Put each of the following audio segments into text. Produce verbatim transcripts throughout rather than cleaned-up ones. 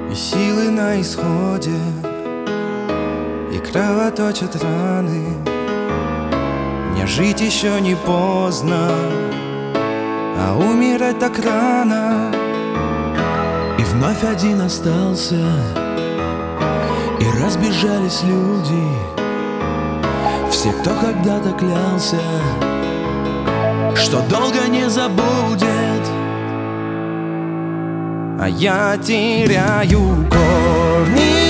И силы на исходе, и кровоточат раны. Мне жить еще не поздно, а умирать так рано. И вновь один остался, и разбежались люди, все, кто когда-то клялся, что долго не забудет. А я теряю корни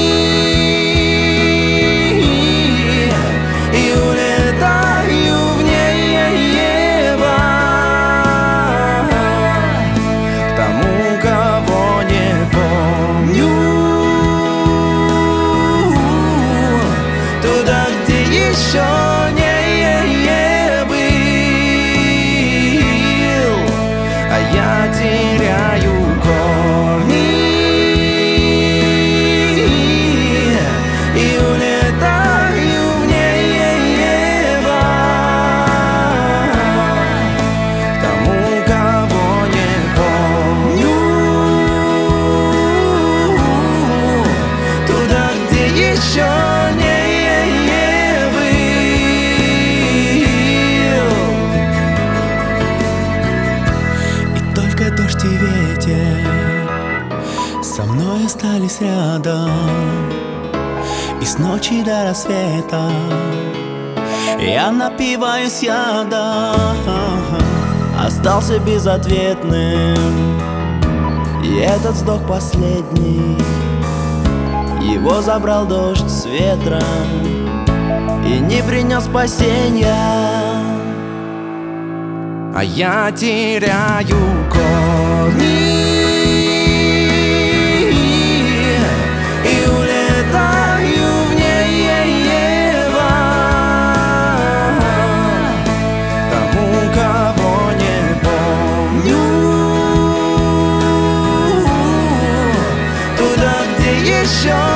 и улетаю в небо к тому, кого не помню, туда, где еще не был. А я теряю корни и улетаю в небо к тому, кого не помню, туда, где еще не был. И только дождь и ветер со мной остались рядом, и с ночи до рассвета я напиваюсь ядом. Остался безответным, и этот вздох последний. Его забрал дождь с ветром и не принес спасения. А я теряю корни и улетаю в небо к тому, кого не помню, туда, где еще